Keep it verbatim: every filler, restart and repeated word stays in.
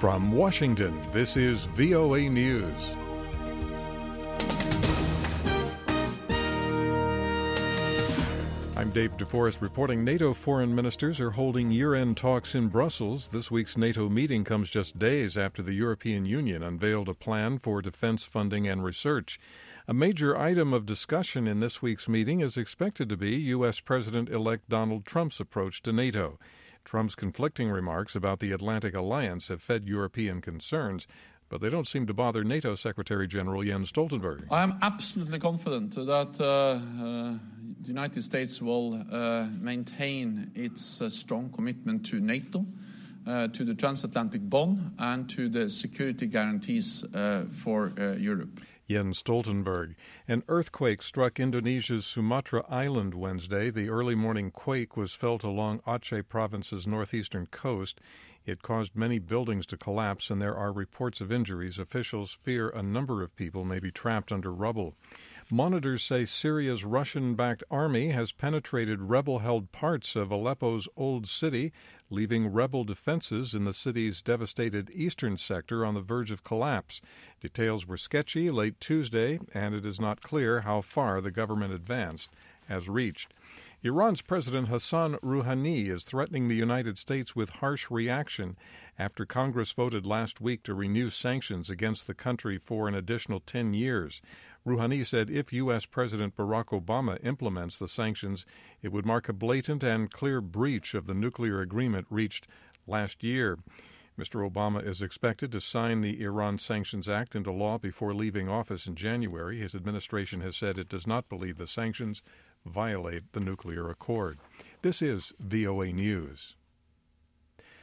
From Washington, this is V O A News. I'm Dave DeForest reporting NATO foreign ministers are holding year-end talks in Brussels. This week's NATO meeting comes just days after the European Union unveiled a plan for defense funding and research. A major item of discussion in this week's meeting is expected to be U S. President-elect Donald Trump's approach to NATO. Trump's conflicting remarks about the Atlantic Alliance have fed European concerns, but they don't seem to bother NATO Secretary General Jens Stoltenberg. I am absolutely confident that uh, uh, the United States will uh, maintain its uh, strong commitment to NATO, uh, to the transatlantic bond, and to the security guarantees uh, for uh, Europe. Jens Stoltenberg. An earthquake struck Indonesia's Sumatra Island Wednesday. The early morning quake was felt along Aceh province's northeastern coast. It caused many buildings to collapse, and there are reports of injuries. Officials fear a number of people may be trapped under rubble. Monitors say Syria's Russian-backed army has penetrated rebel-held parts of Aleppo's old city, leaving rebel defenses in the city's devastated eastern sector on the verge of collapse. Details were sketchy late Tuesday, and it is not clear how far the government advanced has reached. Iran's President Hassan Rouhani is threatening the United States with harsh reaction after Congress voted last week to renew sanctions against the country for an additional ten years. Rouhani said if U S. President Barack Obama implements the sanctions, it would mark a blatant and clear breach of the nuclear agreement reached last year. Mister Obama is expected to sign the Iran Sanctions Act into law before leaving office in January. His administration has said it does not believe the sanctions violate the nuclear accord. This is V O A News.